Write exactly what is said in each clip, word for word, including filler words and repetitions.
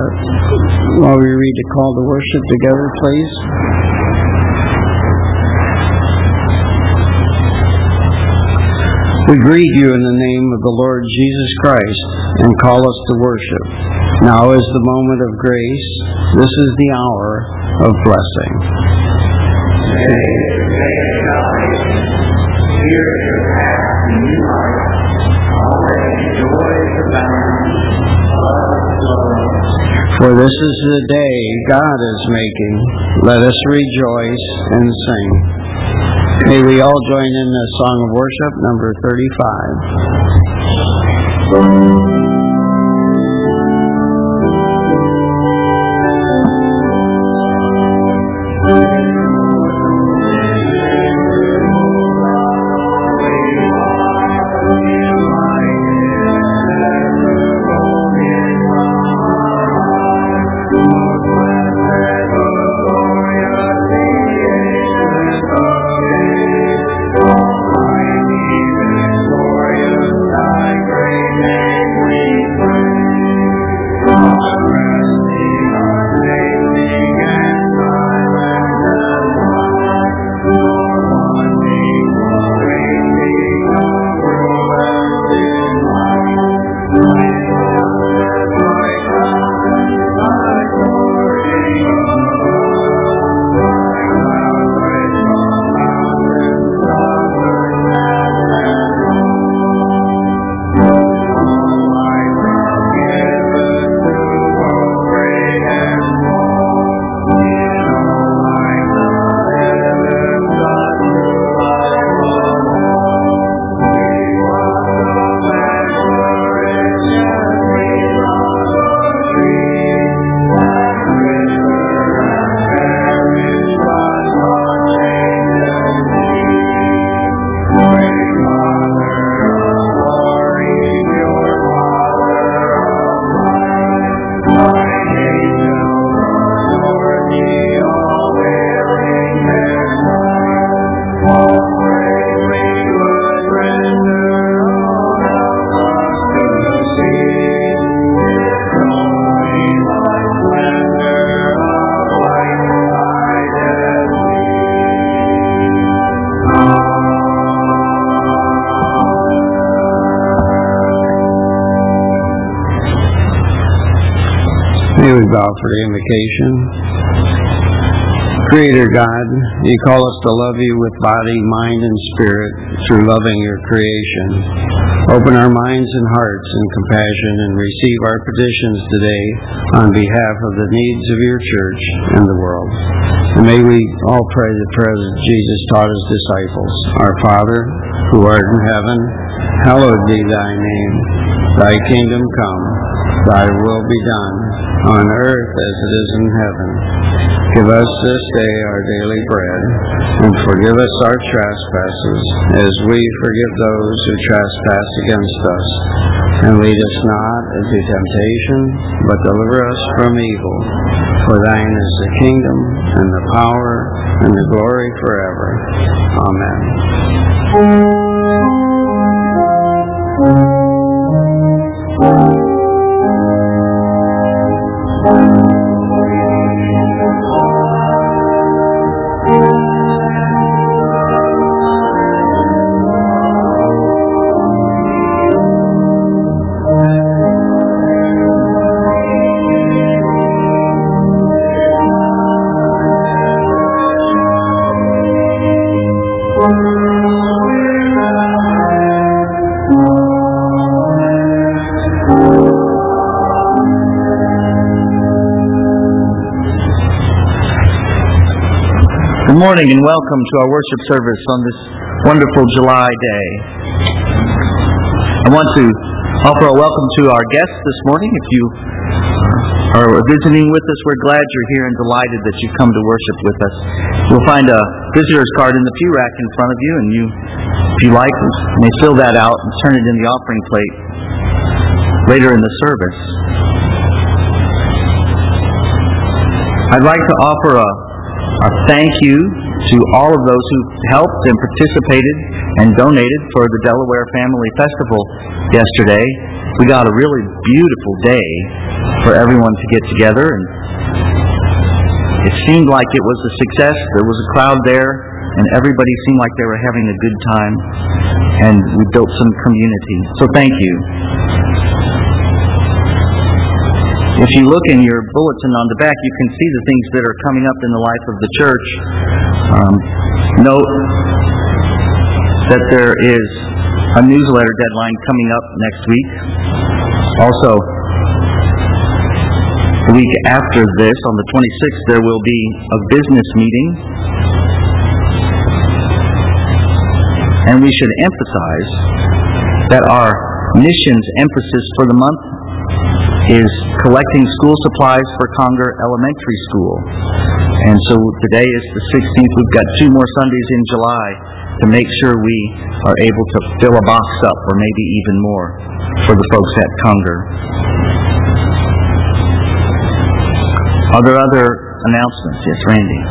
while we read the call to worship together, please. We greet you in the name of the Lord Jesus Christ and call us to worship. Now is the moment of grace. This is the hour of blessing. For this is the day God is making. Let us rejoice and sing. May we all join in the song of worship, number thirty-five. May we bow for the invocation. Creator God, you call us to love you with body, mind, and spirit through loving your creation. Open our minds and hearts in compassion and receive our petitions today on behalf of the needs of your church and the world. And may we all pray the prayer that Jesus taught his disciples. Our Father, who art in heaven, hallowed be thy name. Thy kingdom come, thy will be done, on earth as it is in heaven. Give us this day our daily bread, and forgive us our trespasses, as we forgive those who trespass against us. And lead us not into temptation, but deliver us from evil. For thine is the kingdom, and the power, and the glory forever. Amen. Good morning and welcome to our worship service on this wonderful July day. I want to offer a welcome to our guests this morning. If you are visiting with us, we're glad you're here and delighted that you've come to worship with us. You'll find a visitor's card in the pew rack in front of you, and you, if you like, may fill that out and turn it in the offering plate later in the service. I'd like to offer a A thank you to all of those who helped and participated and donated for the Delaware Family Festival yesterday. We got a really beautiful day for everyone to get together, and it seemed like it was a success. There was a crowd there, and everybody seemed like they were having a good time, and we built some community. So thank you. If you look in your bulletin on the back, you can see the things that are coming up in the life of the church. Um, note that there is a newsletter deadline coming up next week. Also, the week after this, on the twenty-sixth, there will be a business meeting. And we should emphasize that our missions emphasis for the month is collecting school supplies for Conger Elementary School. And so today is the sixteenth. We've got two more Sundays in July to make sure we are able to fill a box up, or maybe even more, for the folks at Conger. Are there other announcements? Yes, Randy.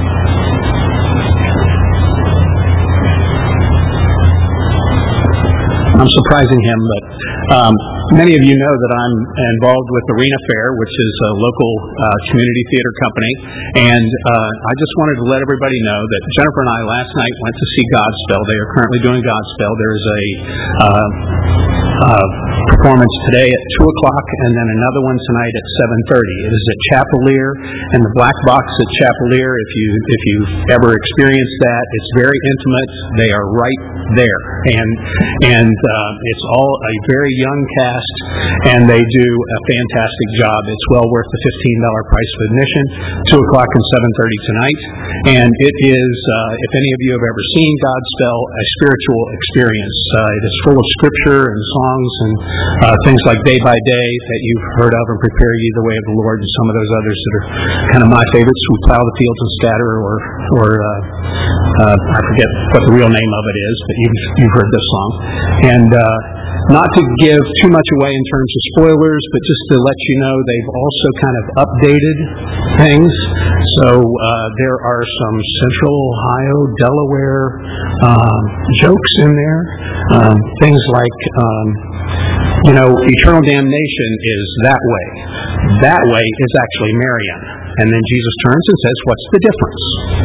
I'm surprising him, but um, many of you know that I'm involved with Arena Fair, which is a local uh, community theater company, and uh, I just wanted to let everybody know that Jennifer and I last night went to see Godspell. They are currently doing Godspell. There's a uh, uh, performance today at two o'clock, and then another one tonight at seven thirty. It is at Chapelier, and the Black Box at Chapelier, if, you, if you've ever experienced that, it's very intimate. They are right there, and and uh, it's all a very young cast, and they do a fantastic job. It's well worth the fifteen dollars price of admission. Two o'clock and seven thirty tonight, and it is, uh, if any of you have ever seen Godspell, a spiritual experience. Uh, it is full of scripture and songs and uh, things like Day by Day that you've heard of, and Prepare Ye the Way of the Lord, and some of those others that are kind of my favorites. We Plow the Fields and Scatter, or or uh, uh, I forget what the real name of it is, but you've, you've heard this song. And uh, not to give too much away in terms of spoilers, but just to let you know they've also kind of updated things. So uh, there are some Central Ohio, Delaware um, jokes in there. Um, things like, um, you know, eternal damnation is that way. That way is actually Marion. And then Jesus turns and says, what's the difference?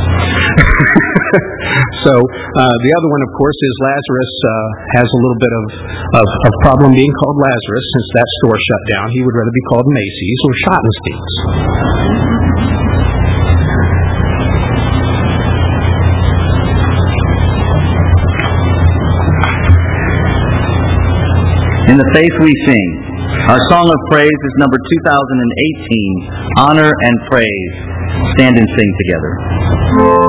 So uh, the other one, of course, is Lazarus uh, has a little bit of, of, of problem being called Lazarus since that store shut down. He would rather be called Macy's or Schottenstein's. In the faith we sing. Our song of praise is number two thousand eighteen, Honor and Praise. Stand and sing together.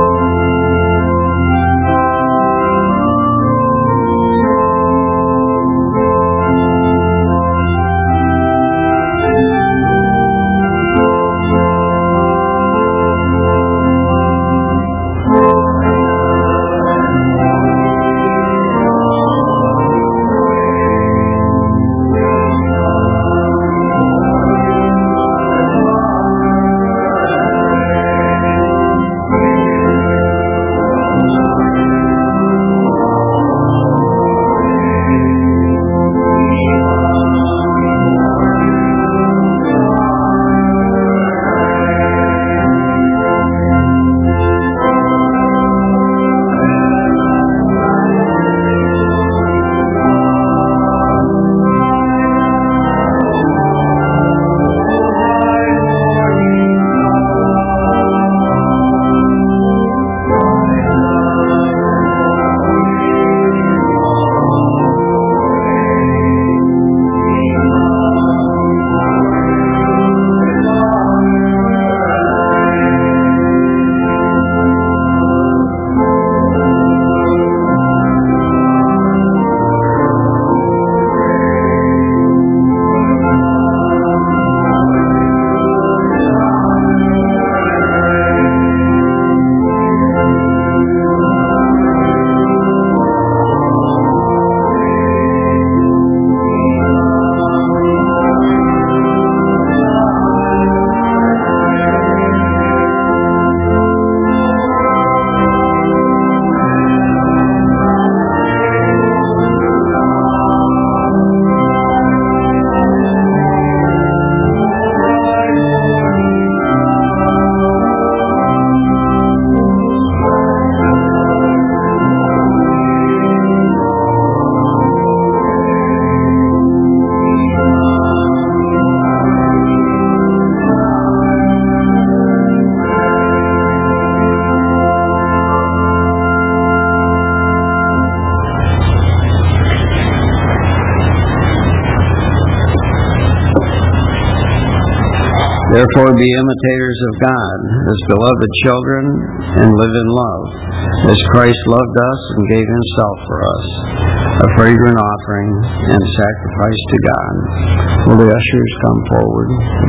Therefore be imitators of God as beloved children and live in love, as Christ loved us and gave himself for us, a fragrant offering and sacrifice to God. Will the ushers come forward?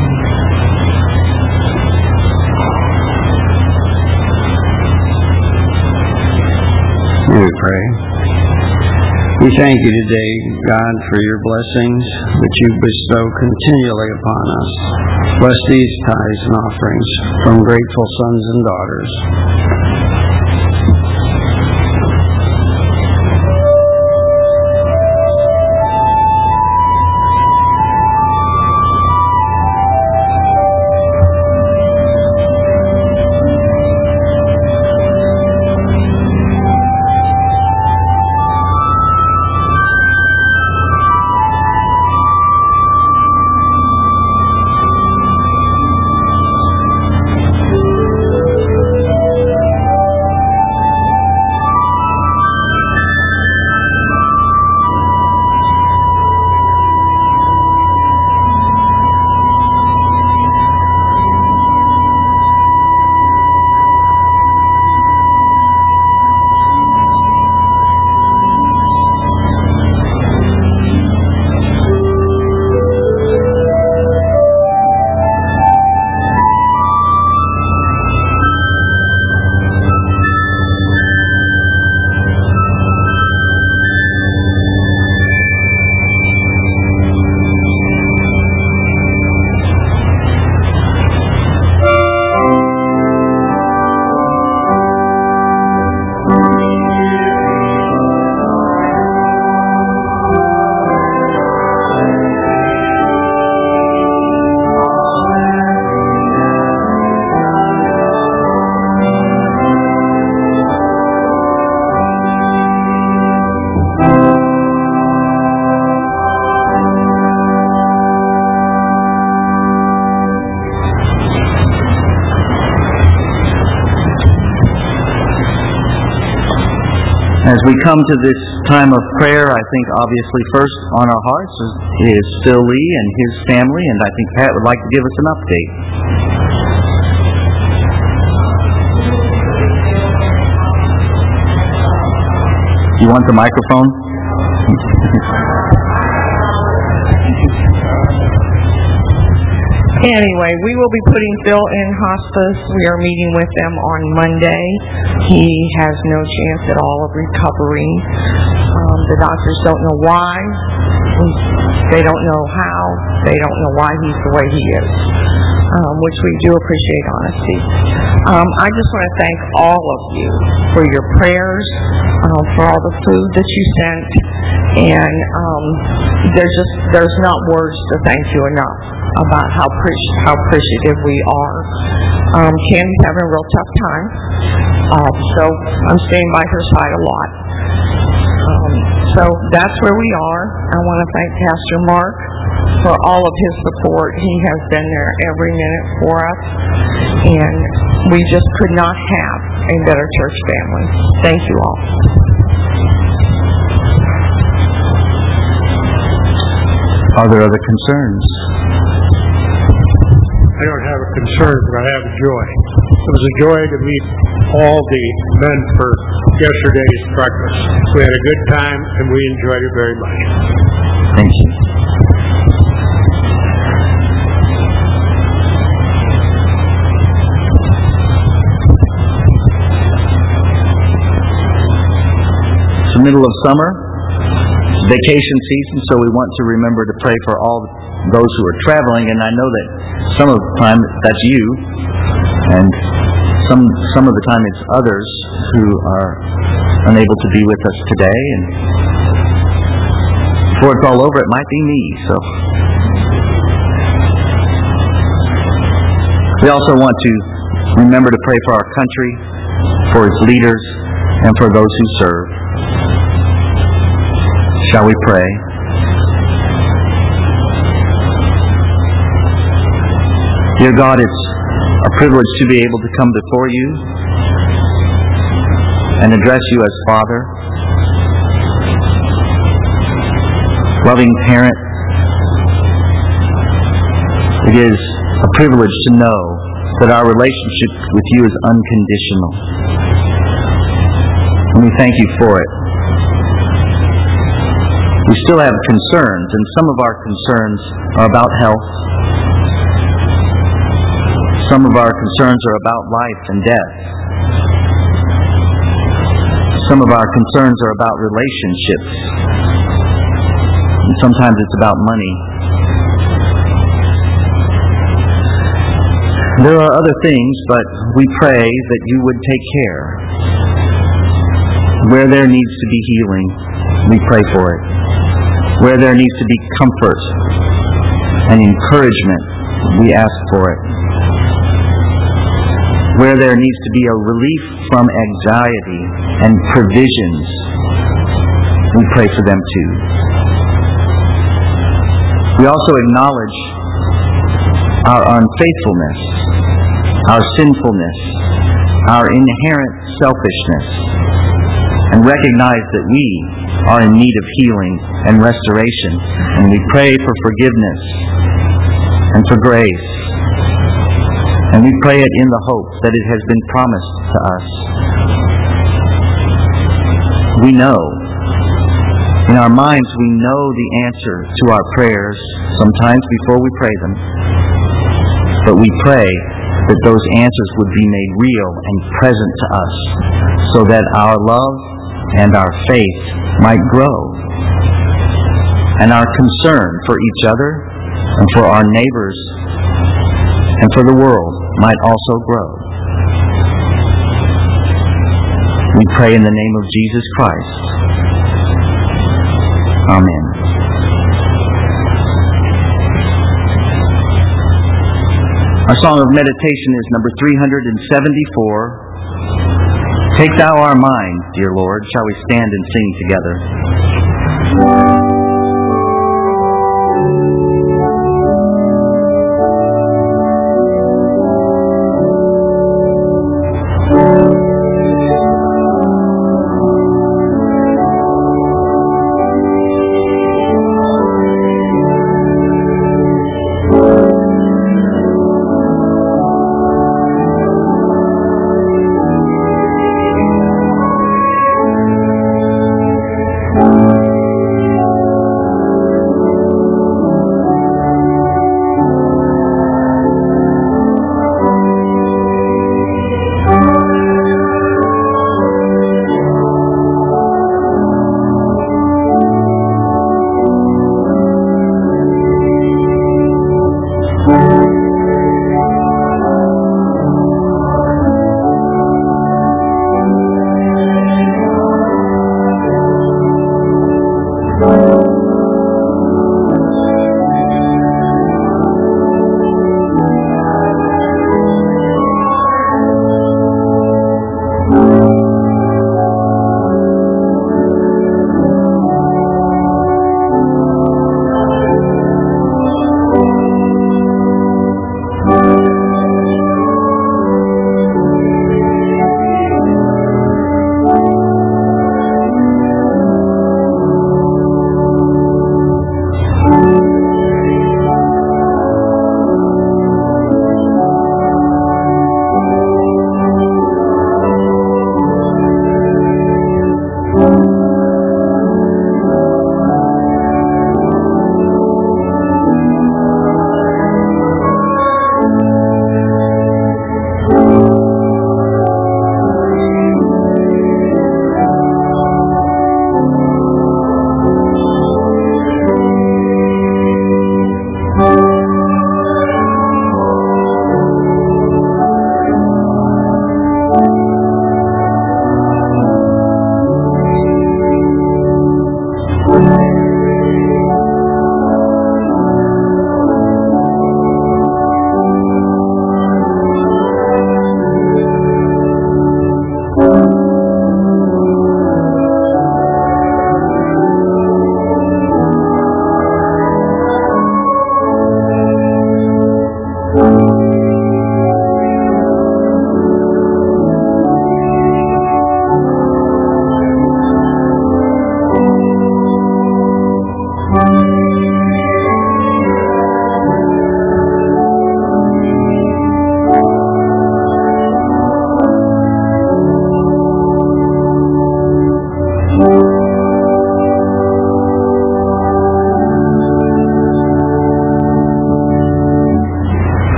May we pray. We thank you today, God, for your blessings that you bestow continually upon us. Bless these tithes and offerings from grateful sons and daughters. As we come to this time of prayer, I think obviously first on our hearts is, is Phil Lee and his family, and I think Pat would like to give us an update. You want the microphone? Anyway, we will be putting Phil in hospice. We are meeting with them on Monday. He has no chance at all of recovering. Um, the doctors don't know why. They don't know how. They don't know why he's the way he is, um, which we do appreciate honesty. Um, I just want to thank all of you for your prayers, um, for all the food that you sent, and um, there's just there's not words to thank you enough about how pre- how appreciative we are. Um, Candy's having a real tough time, uh, so I'm staying by her side a lot. Um, so that's where we are. I want to thank Pastor Mark for all of his support. He has been there every minute for us, and we just could not have a better church family. Thank you all. Are there other concerns? I don't have a concern, but I have a joy. It was a joy to meet all the men for yesterday's breakfast. We had a good time, and we enjoyed it very much. Thank you. It's the middle of summer, vacation season, so we want to remember to pray for all those who are traveling, and I know that some of the time that's you, and some some of the time it's others who are unable to be with us today, and before it's all over it might be me. So we also want to remember to pray for our country, for its leaders, and for those who serve. Shall we pray? Dear God, it's a privilege to be able to come before you and address you as Father, loving parent. It is a privilege to know that our relationship with you is unconditional. And we thank you for it. We still have concerns, and some of our concerns are about health. Some of our concerns are about life and death. Some of our concerns are about relationships. And sometimes it's about money. There are other things, but we pray that you would take care. Where there needs to be healing, we pray for it. Where there needs to be comfort and encouragement, we ask for it. Where there needs to be a relief from anxiety and provisions, we pray for them too. We also acknowledge our unfaithfulness, our sinfulness, our inherent selfishness, and recognize that we are in need of healing and restoration. And we pray for forgiveness and for grace. And we pray it in the hope that it has been promised to us. We know, in our minds, we know the answer to our prayers, sometimes before we pray them. But we pray that those answers would be made real and present to us, so that our love and our faith might grow, and our concern for each other and for our neighbors and for the world might also grow. We pray in the name of Jesus Christ. Amen. Our song of meditation is number three hundred seventy-four. Take thou our minds, dear Lord. Shall we stand and sing together?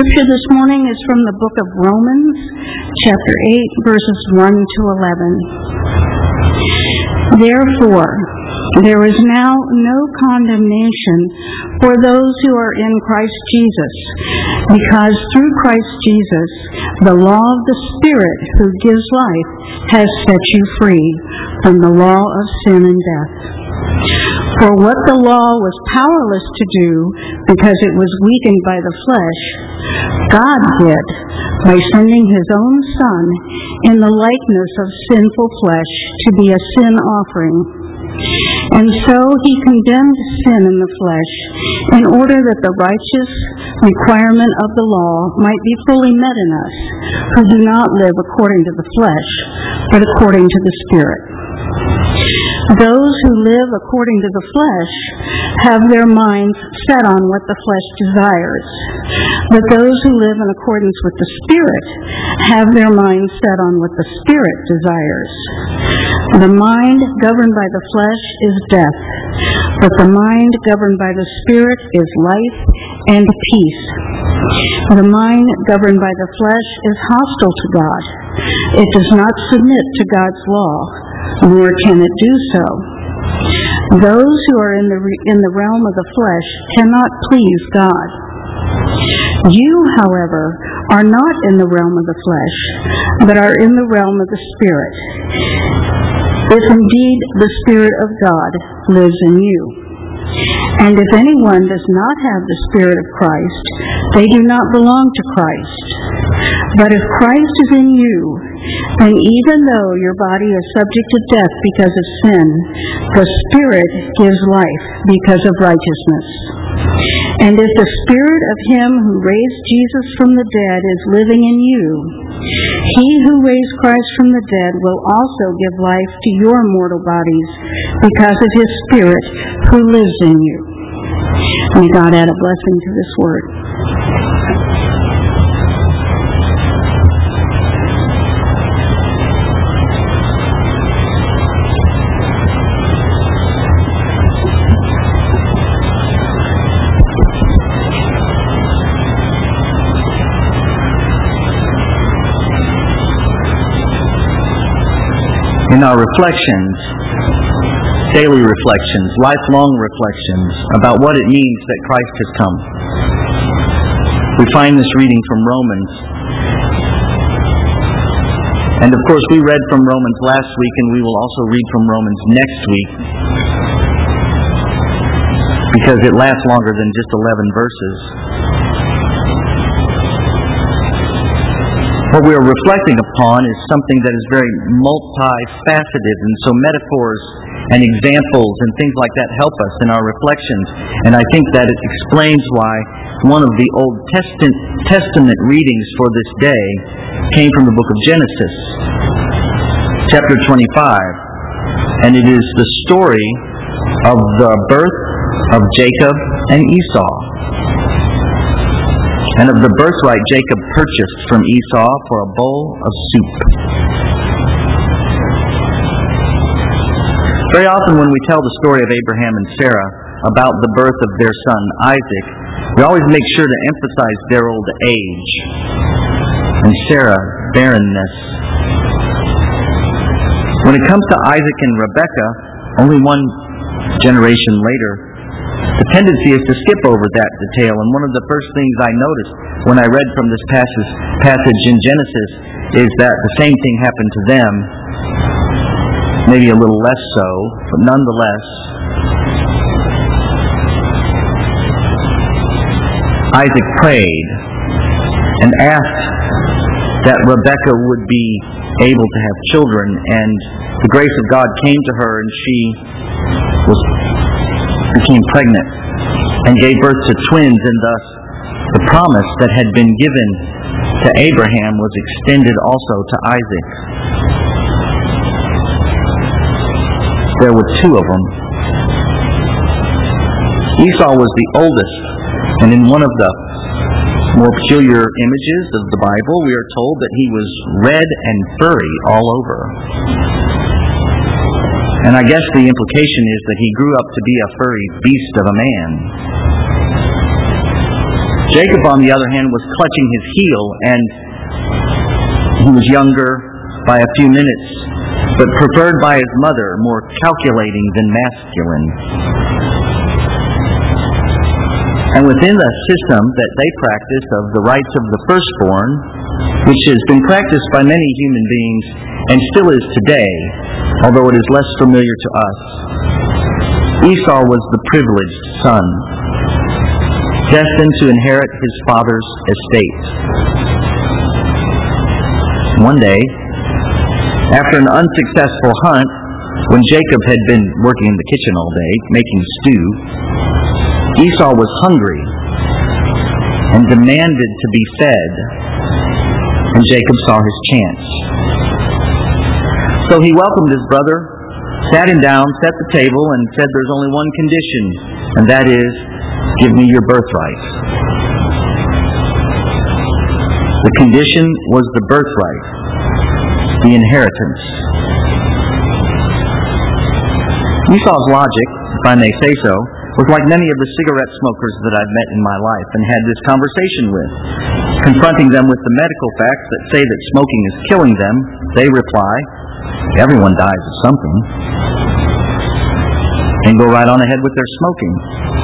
scripture this morning is from the book of Romans, chapter eight, verses one to eleven. Therefore, there is now no condemnation for those who are in Christ Jesus, because through Christ Jesus, the law of the Spirit who gives life has set you free from the law of sin and death. For what the law was powerless to do, because it was weakened by the flesh, God did by sending His own Son in the likeness of sinful flesh to be a sin offering. And so He condemned sin in the flesh, in order that the righteous requirement of the law might be fully met in us, who do not live according to the flesh, but according to the Spirit. Those who live according to the flesh have their minds set on what the flesh desires, but those who live in accordance with the Spirit have their minds set on what the Spirit desires. The mind governed by the flesh is death, but the mind governed by the Spirit is life and peace. The mind governed by the flesh is hostile to God. It does not submit to God's law, nor can it do so. Those who are in the re- in the realm of the flesh cannot please God. You, however, are not in the realm of the flesh, but are in the realm of the Spirit, if indeed the Spirit of God lives in you. And if anyone does not have the Spirit of Christ, they do not belong to Christ. But if Christ is in you, then even though your body is subject to death because of sin, the Spirit gives life because of righteousness. And if the Spirit of Him who raised Jesus from the dead is living in you, He who raised Christ from the dead will also give life to your mortal bodies because of His Spirit who lives in you. May God add a blessing to this word. In our reflections, daily reflections, lifelong reflections about what it means that Christ has come, we find this reading from Romans. And of course, we read from Romans last week, and we will also read from Romans next week, because it lasts longer than just eleven verses. What we are reflecting upon is something that is very multifaceted, and so metaphors and examples and things like that help us in our reflections. And I think that it explains why one of the Old Testament readings for this day came from the book of Genesis, chapter twenty-five. And it is the story of the birth of Jacob and Esau, and of the birthright Jacob purchased from Esau for a bowl of soup. Very often when we tell the story of Abraham and Sarah about the birth of their son Isaac, we always make sure to emphasize their old age, and Sarah, barrenness. When it comes to Isaac and Rebekah, only one generation later, the tendency is to skip over that detail, and one of the first things I noticed when I read from this passage, passage in Genesis is that the same thing happened to them, maybe a little less so, but nonetheless, Isaac prayed and asked that Rebekah would be able to have children, and the grace of God came to her, and she was became pregnant and gave birth to twins, and thus the promise that had been given to Abraham was extended also to Isaac. There were two of them. Esau was the oldest, and in one of the more peculiar images of the Bible, we are told that he was red and furry all over. And I guess the implication is that he grew up to be a furry beast of a man. Jacob, on the other hand, was clutching his heel, and he was younger by a few minutes, but preferred by his mother, more calculating than masculine. And within the system that they practice of the rights of the firstborn, which has been practiced by many human beings and still is today, although it is less familiar to us, Esau was the privileged son, destined to inherit his father's estate. One day, after an unsuccessful hunt, when Jacob had been working in the kitchen all day, making stew, Esau was hungry and demanded to be fed, and Jacob saw his chance. So he welcomed his brother, sat him down, set the table, and said, "There's only one condition, and that is, give me your birthright." The condition was the birthright, the inheritance. Esau's logic, if I may say so, was like many of the cigarette smokers that I've met in my life and had this conversation with. Confronting them with the medical facts that say that smoking is killing them, they reply, "Everyone dies of something," and go right on ahead with their smoking.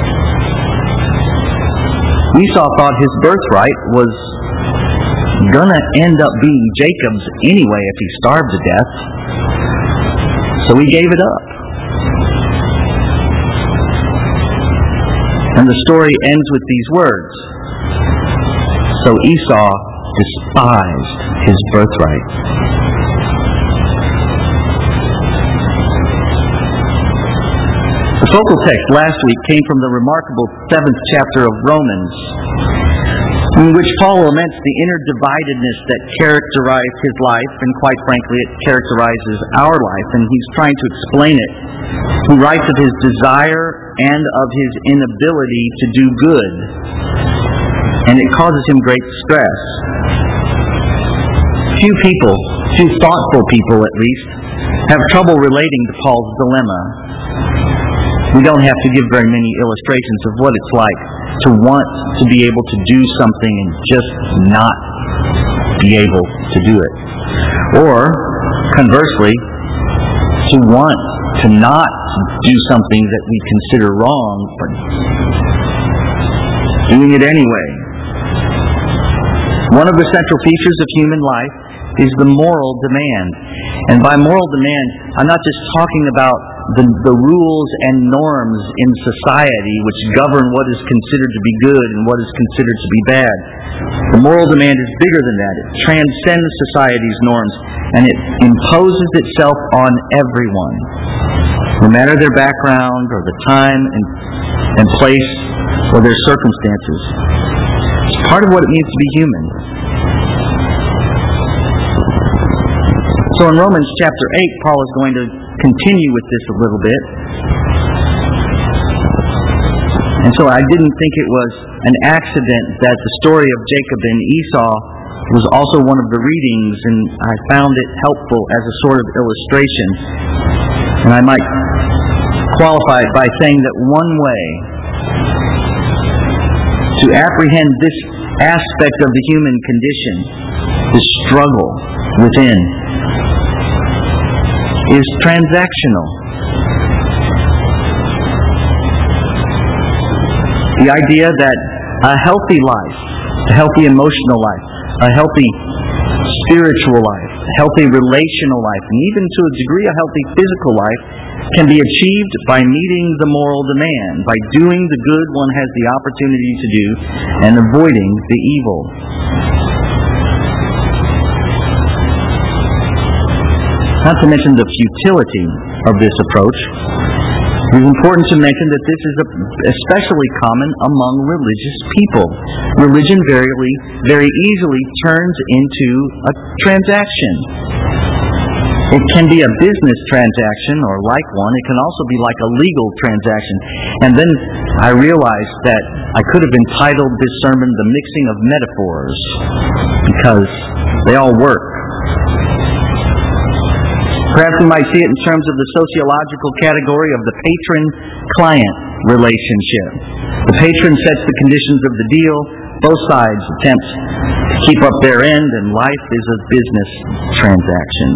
Esau thought his birthright was gonna end up being Jacob's anyway if he starved to death, so he gave it up. And the story ends with these words: "So Esau despised his birthright." The focal text last week came from the remarkable seventh chapter of Romans, in which Paul laments the inner dividedness that characterized his life, and quite frankly, it characterizes our life, and he's trying to explain it. He writes of his desire and of his inability to do good, and it causes him great stress. Few people, few thoughtful people at least, have trouble relating to Paul's dilemma. We don't have to give very many illustrations of what it's like to want to be able to do something and just not be able to do it. Or, conversely, to want to not do something that we consider wrong, but doing it anyway. One of the central features of human life is the moral demand. And by moral demand, I'm not just talking about the, the rules and norms in society which govern what is considered to be good and what is considered to be bad. The moral demand is bigger than that. It transcends society's norms, and it imposes itself on everyone, no matter their background or the time and, and place or their circumstances. It's part of what it means to be human. So in Romans chapter eight, Paul is going to continue with this a little bit. And so I didn't think it was an accident that the story of Jacob and Esau was also one of the readings, and I found it helpful as a sort of illustration. And I might qualify it by saying that one way to apprehend this aspect of the human condition, the struggle within, is transactional. The idea that a healthy life, a healthy emotional life, a healthy spiritual life, a healthy relational life, and even to a degree a healthy physical life can be achieved by meeting the moral demand, by doing the good one has the opportunity to do and avoiding the evil. Not to mention the futility of this approach, it is important to mention that this is especially common among religious people. Religion very, very easily turns into a transaction. It can be a business transaction, or like one. It can also be like a legal transaction. And then I realized that I could have entitled this sermon "The Mixing of Metaphors," because they all work. Perhaps we might see it in terms of the sociological category of the patron-client relationship. The patron sets the conditions of the deal, Both sides attempt to keep up their end, and life is a business transaction.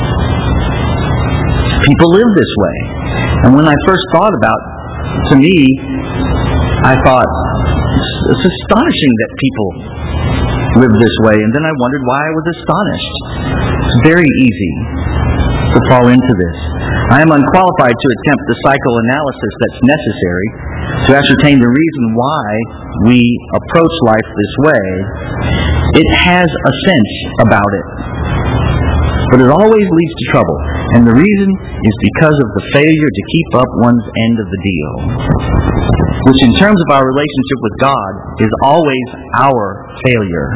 People live this way. And when I first thought about, to me, I thought, it's astonishing that people live this way. And then I wondered why I was astonished. It's very easy to fall into this. I am unqualified to attempt the psychoanalysis that's necessary to ascertain the reason why we approach life this way. It has a sense about it, but it always leads to trouble. And the reason is because of the failure to keep up one's end of the deal, which in terms of our relationship with God is always our failure.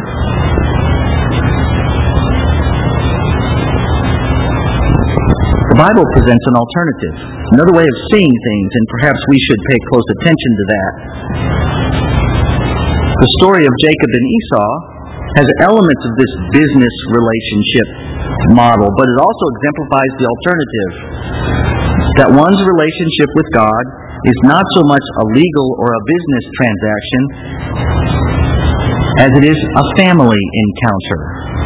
The Bible presents an alternative, another way of seeing things, and perhaps we should pay close attention to that. The story of Jacob and Esau has elements of this business relationship model, but it also exemplifies the alternative, that one's relationship with God is not so much a legal or a business transaction as it is a family encounter.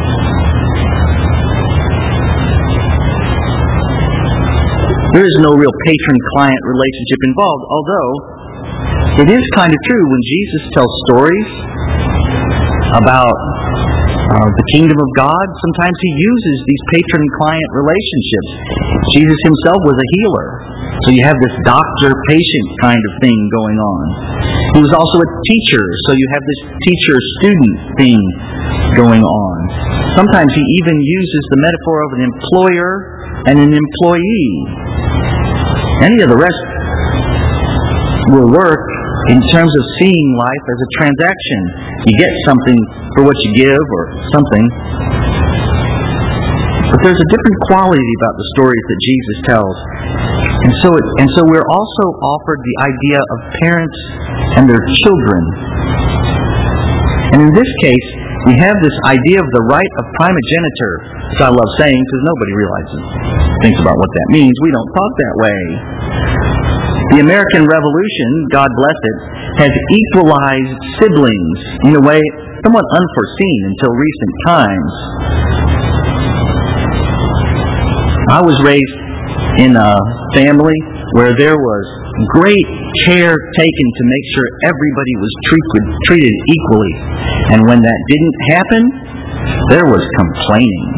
There is no real patron-client relationship involved, although it is kind of true when Jesus tells stories about uh, the kingdom of God. Sometimes he uses these patron-client relationships. Jesus himself was a healer, so you have this doctor-patient kind of thing going on. He was also a teacher, so you have this teacher-student thing going on. Sometimes he even uses the metaphor of an employer and an employee. Any of the rest will work in terms of seeing life as a transaction. You get something for what you give, or something. But there's a different quality about the stories that Jesus tells. And so it, and so we're also offered the idea of parents and their children. And in this case, we have this idea of the right of primogeniture, which I love saying because nobody realizes, thinks about what that means. We don't talk that way. The American Revolution, God bless it, has equalized siblings in a way somewhat unforeseen until recent times. I was raised in a family where there was great care taken to make sure everybody was treated, treated equally. And when that didn't happen, there was complaining.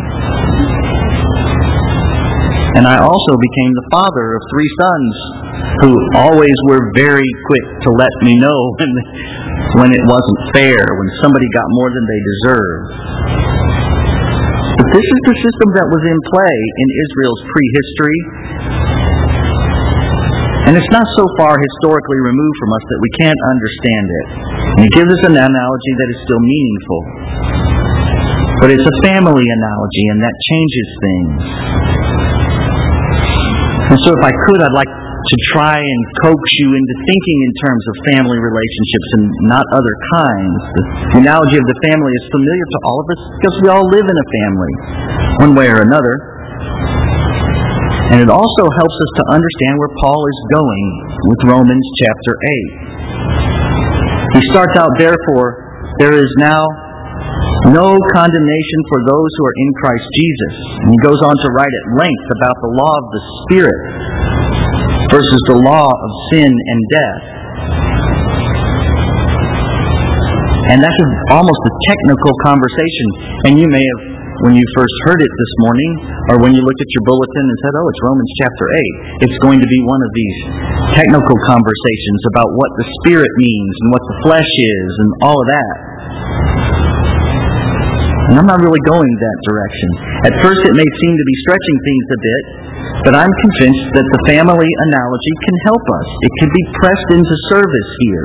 And I also became the father of three sons who always were very quick to let me know when, when it wasn't fair, when somebody got more than they deserved. But this is the system that was in play in Israel's prehistory. And it's not so far historically removed from us that we can't understand it. And it gives us an analogy that is still meaningful. But it's a family analogy, and that changes things. And so if I could, I'd like to try and coax you into thinking in terms of family relationships and not other kinds. The analogy of the family is familiar to all of us because we all live in a family, one way or another. And it also helps us to understand where Paul is going with Romans chapter eight. He starts out, therefore, there is now no condemnation for those who are in Christ Jesus. And he goes on to write at length about the law of the Spirit versus the law of sin and death. And that's a, almost a technical conversation. And you may have, when you first heard it this morning, or when you looked at your bulletin and said, oh, it's Romans chapter eight, it's going to be one of these technical conversations about what the Spirit means and what the flesh is and all of that. And I'm not really going that direction. At first it may seem to be stretching things a bit, but I'm convinced that the family analogy can help us. It can be pressed into service here.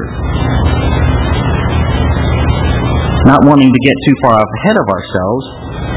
Not wanting to get too far ahead of ourselves,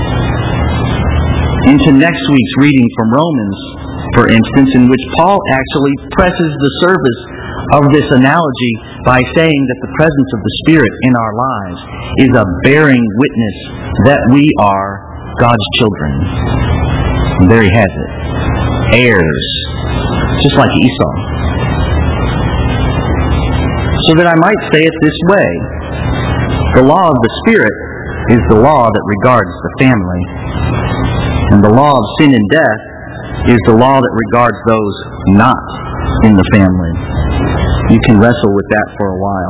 into next week's reading from Romans, for instance, in which Paul actually presses the service of this analogy by saying that the presence of the Spirit in our lives is a bearing witness that we are God's children. And there he has it. Heirs. Just like Esau. So that I might say it this way. The law of the Spirit is the law that regards the family. And the law of sin and death is the law that regards those not in the family. You can wrestle with that for a while.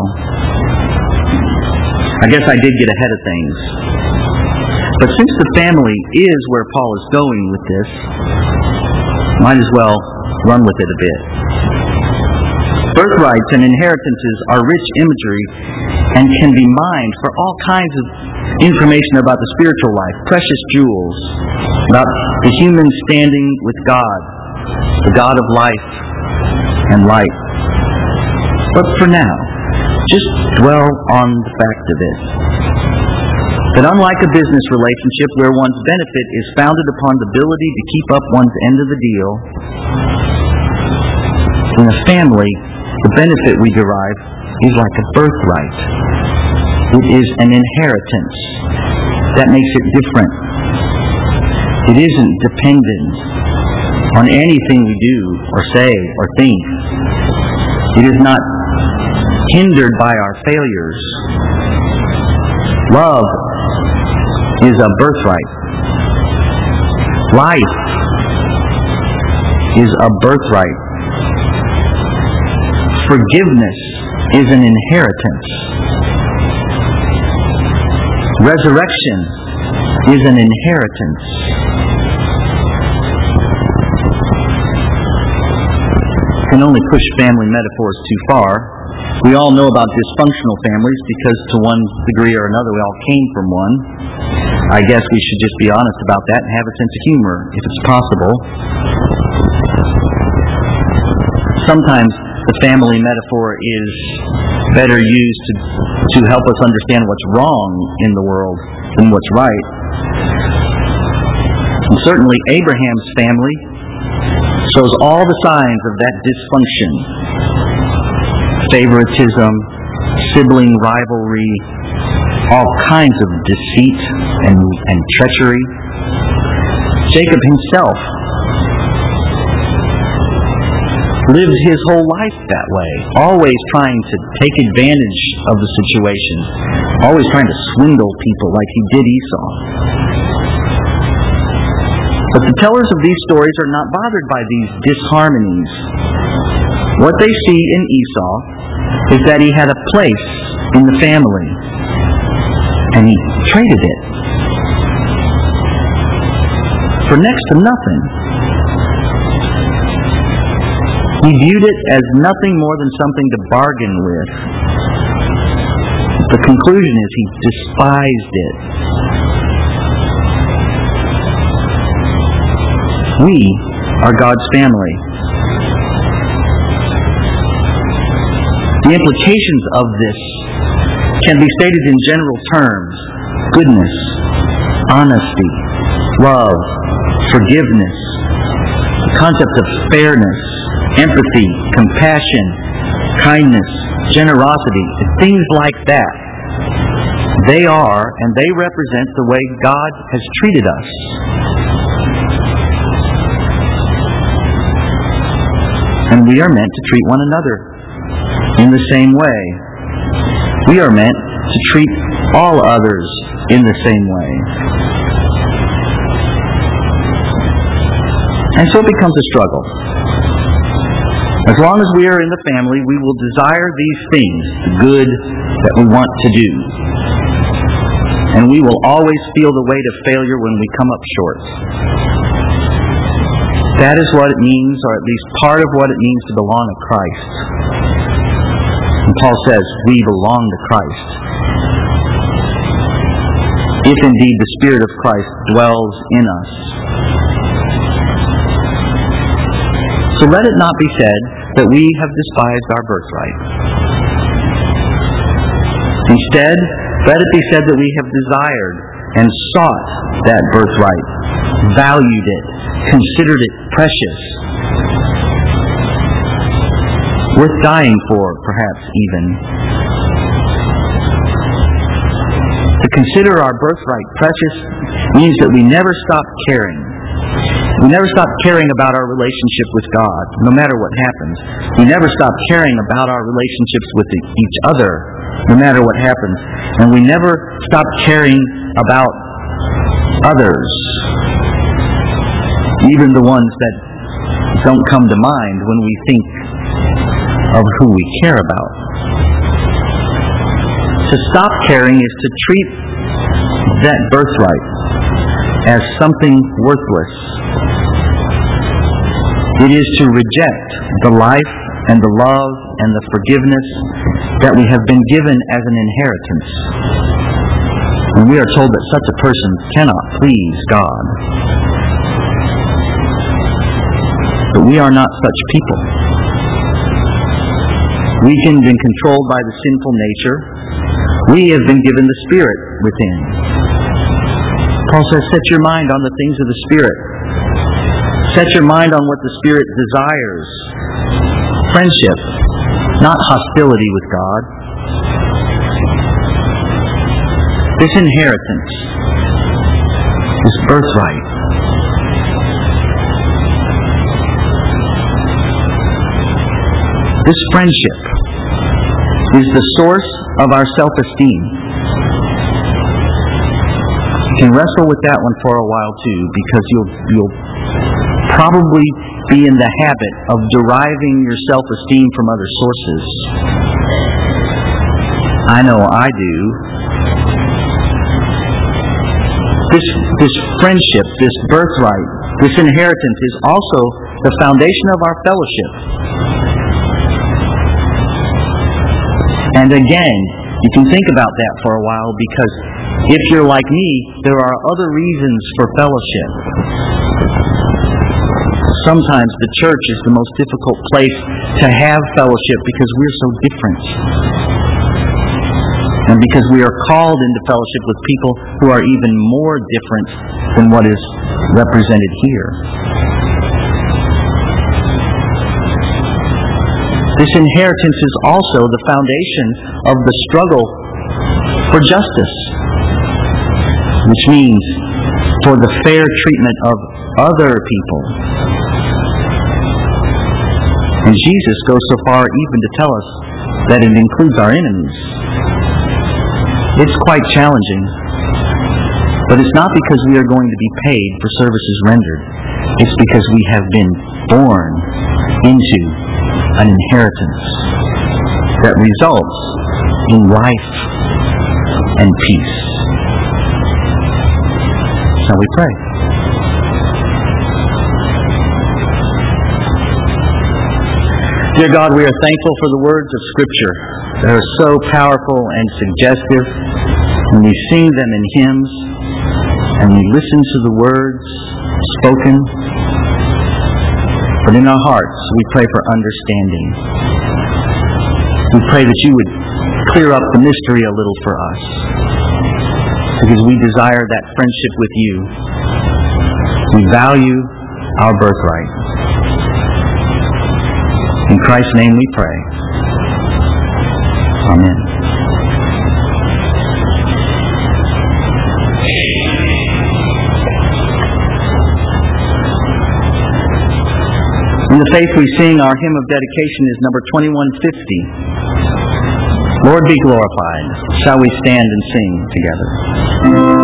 I guess I did get ahead of things. But since the family is where Paul is going with this, might as well run with it a bit. Birthrights and inheritances are rich imagery and can be mined for all kinds of information about the spiritual life, precious jewels, about the human standing with God, the God of life and light. But for now, just dwell on the fact of it. That unlike a business relationship where one's benefit is founded upon the ability to keep up one's end of the deal, in a family, the benefit we derive is like a birthright. It is an inheritance. That makes it different. It isn't dependent on anything we do or say or think. It is not hindered by our failures. Love is a birthright. Life is a birthright. Forgiveness is an inheritance. Resurrection is an inheritance. You can only push family metaphors too far. We all know about dysfunctional families because to one degree or another we all came from one. I guess we should just be honest about that and have a sense of humor, if it's possible. Sometimes the family metaphor is better used to, to help us understand what's wrong in the world than what's right. And certainly Abraham's family shows all the signs of that dysfunction. Favoritism, sibling rivalry, all kinds of deceit and, and treachery. Jacob himself lived his whole life that way, always trying to take advantage of the situation, always trying to swindle people like he did Esau. But the tellers of these stories are not bothered by these disharmonies. What they see in Esau is that he had a place in the family, and he traded it for next to nothing. He viewed it as nothing more than something to bargain with. The conclusion is he despised it. We are God's family. The implications of this can be stated in general terms: goodness, honesty, love, forgiveness, the concept of fairness, empathy, compassion, kindness, generosity, things like that. They are and they represent the way God has treated us. And we are meant to treat one another in the same way. We are meant to treat all others in the same way. And so it becomes a struggle. As long as we are in the family, we will desire these things, the good that we want to do. And we will always feel the weight of failure when we come up short. That is what it means, or at least part of what it means to belong to Christ. And Paul says, we belong to Christ. If indeed the Spirit of Christ dwells in us. So let it not be said that we have despised our birthright. Instead, let it be said that we have desired and sought that birthright, valued it, considered it precious, worth dying for, perhaps even. To consider our birthright precious means that we never stop caring. We never stop caring about our relationship with God, no matter what happens. We never stop caring about our relationships with each other no matter what happens. And we never stop caring about others, even the ones that don't come to mind when we think of who we care about. To stop caring is to treat that birthright as something worthless. It is to reject the life and the love and the forgiveness that we have been given as an inheritance. And we are told that such a person cannot please God. But we are not such people. Weakened and controlled by the sinful nature, we have been given the Spirit within. Paul says, set your mind on the things of the Spirit. Set your mind on what the Spirit desires. Friendship, not hostility with God. This inheritance, this birthright, this friendship is the source of our self-esteem. You can wrestle with that one for a while too, because you'll you'll probably be in the habit of deriving your self-esteem from other sources. I know I do. This this friendship, this birthright, this inheritance is also the foundation of our fellowship. And again, you can think about that for a while, because if you're like me, there are other reasons for fellowship. Sometimes the church is the most difficult place to have fellowship because we're so different. And because we are called into fellowship with people who are even more different than what is represented here. This inheritance is also the foundation of the struggle for justice, which means for the fair treatment of other people. And Jesus goes so far even to tell us that it includes our enemies. It's quite challenging, but it's not because we are going to be paid for services rendered. It's because we have been born into an inheritance that results in life and peace. Shall we pray? Dear God, we are thankful for the words of Scripture that are so powerful and suggestive, and we sing them in hymns, and we listen to the words spoken. But in our hearts, we pray for understanding. We pray that you would clear up the mystery a little for us, because we desire that friendship with you. We value our birthright. In Christ's name we pray. Amen. In the faith we sing, our hymn of dedication is number twenty-one fifty. Lord be glorified. Shall we stand and sing together?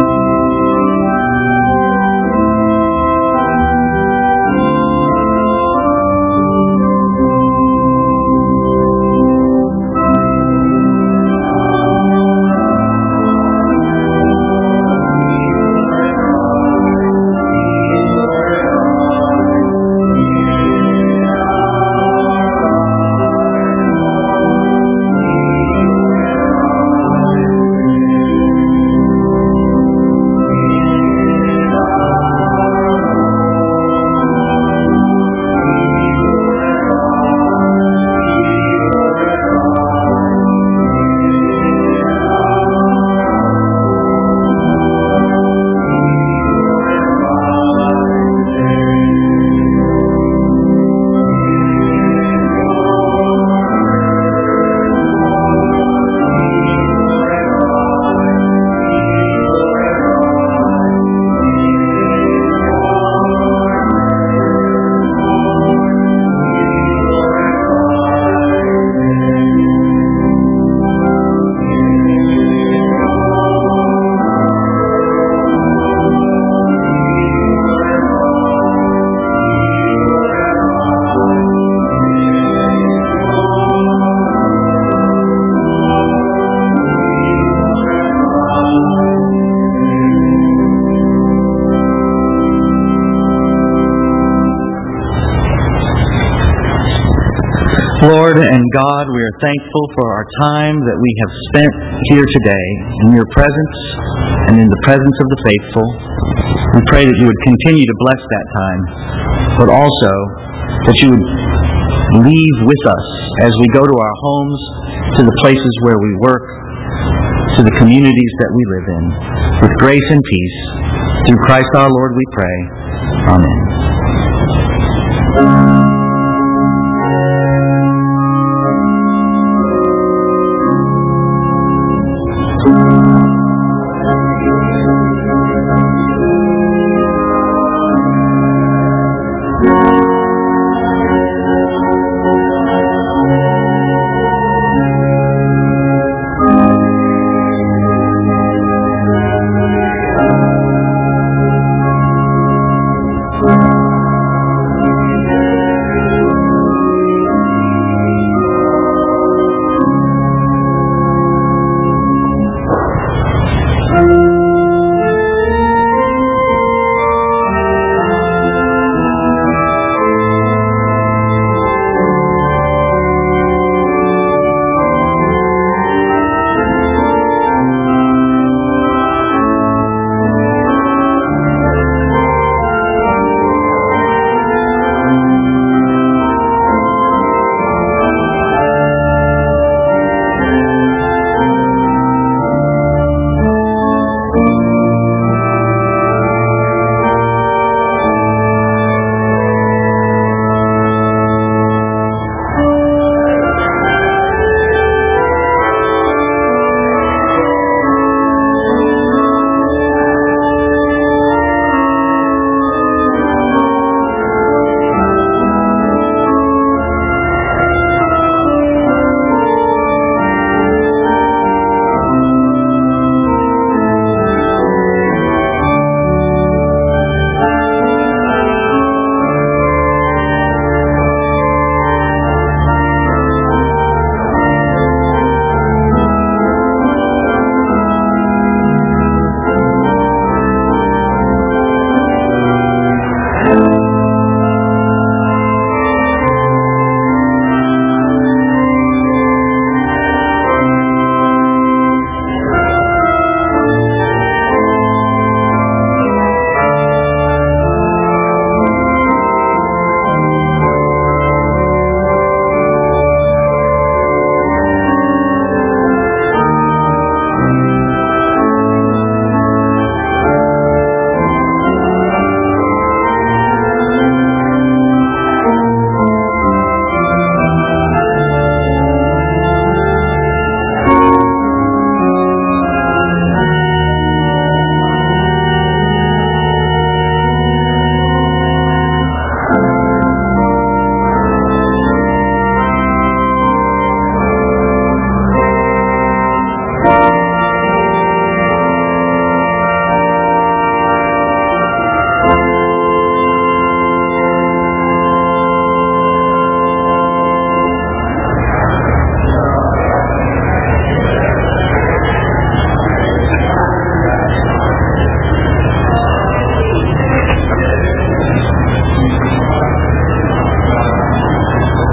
Lord and God, we are thankful for our time that we have spent here today in your presence and in the presence of the faithful. We pray that you would continue to bless that time, but also that you would leave with us as we go to our homes, to the places where we work, to the communities that we live in, with grace and peace. Through Christ our Lord we pray. Amen.